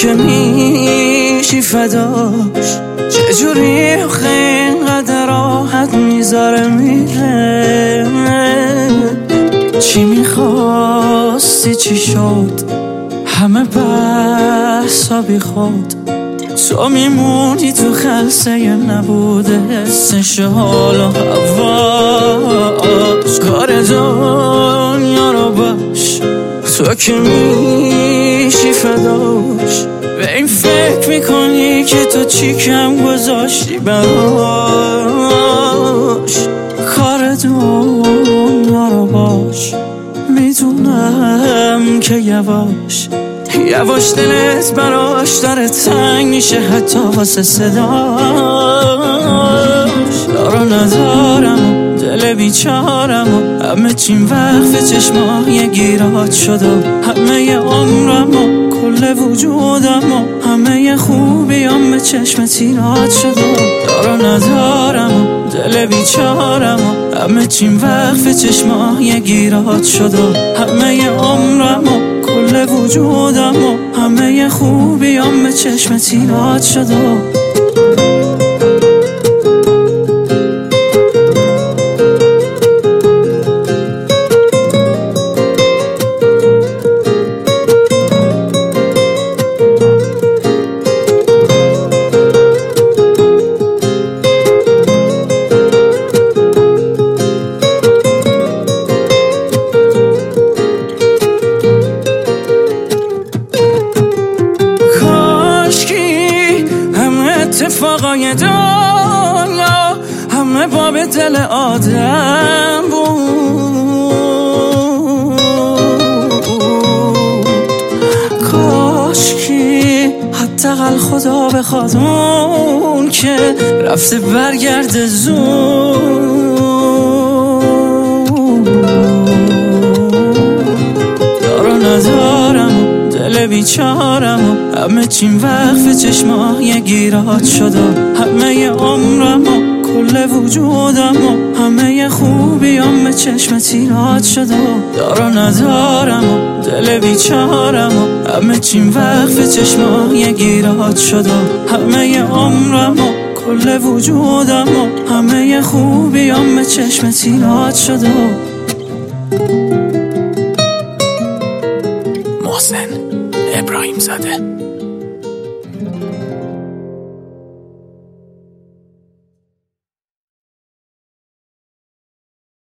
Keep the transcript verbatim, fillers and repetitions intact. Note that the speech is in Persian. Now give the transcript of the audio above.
که میشی فداش، چجوری آخه اینقدر راحت میذاره میره. چی میخواستی چی شد، همه بحثا بی خود، تو میمونی تو خلصه نبوده حسش حال و هواش. کار دنیا رو باش، تو که میشی فداش، به این فکر میکنی که تو چی کم گذاشتی براش. کار دنیا رو باش، میدونم که یواش یواش دلت براش داره تنگ میشه، حتی واسه صداش. دارو ندارم دل بیچارم و همه چیم وقف چشمای گیرات شد و همه عمرم و کل وجودم و همه خوبیام به چشم تیرات شد. دارو ندارم دل بیچارم و همه چیم وقف چشمای گیرات شد و همه عمرم و کل وجودم و همه خوبیام به چشم تیرات شد. اتفاقای دنیا همه باب دل آدم بود، کاشکی حداقل خدا بخواد اون که رفته برگرده زود. دارو ندارم دل بیچارم و همه چیم وقف چشمای گیرات شد و همه عمرم و کل وجودم و همه خوبیام به چشم تیرات شد. دارو ندارم و دل بیچارم و همه چیم وقف چشمای گیرات شد و همه عمرم و کل وجودم و همه خوبیام به چشم تیرات شد. محسن ابراهیم زاده.